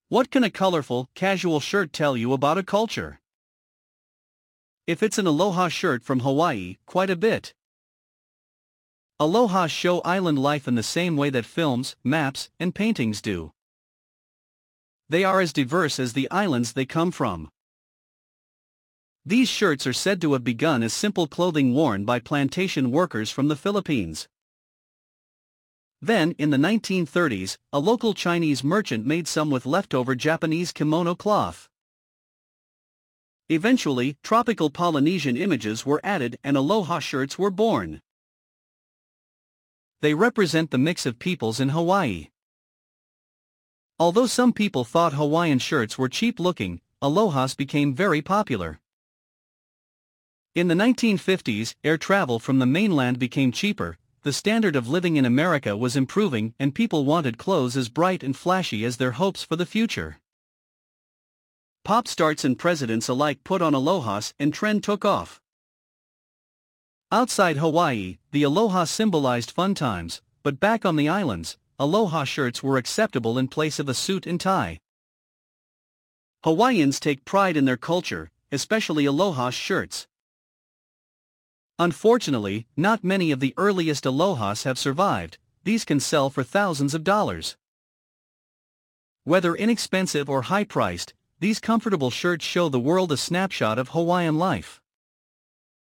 What can a colorful, casual shirt tell you about a culture? If it's an Aloha shirt from Hawaii, quite a bit. Aloha show island life in the same way that films, maps, and paintings do. They are as diverse as the islands they come from. These shirts are said to have begun as simple clothing worn by plantation workers from the Philippines. Then, in the 1930s, a local Chinese merchant made some with leftover Japanese kimono cloth. Eventually, tropical Polynesian images were added and Aloha shirts were born. They represent the mix of peoples in Hawaii. Although some people thought Hawaiian shirts were cheap-looking, Alohas became very popular. In the 1950s, air travel from the mainland became cheaper, the standard of living in America was improving and people wanted clothes as bright and flashy as their hopes for the future. Pop stars and presidents alike put on Alohas and trend took off. Outside Hawaii, the Aloha symbolized fun times, but back on the islands, Aloha shirts were acceptable in place of a suit and tie. Hawaiians take pride in their culture, especially Aloha shirts. Unfortunately, not many of the earliest Alohas have survived. These can sell for thousands of dollars. Whether inexpensive or high-priced, these comfortable shirts show the world a snapshot of Hawaiian life.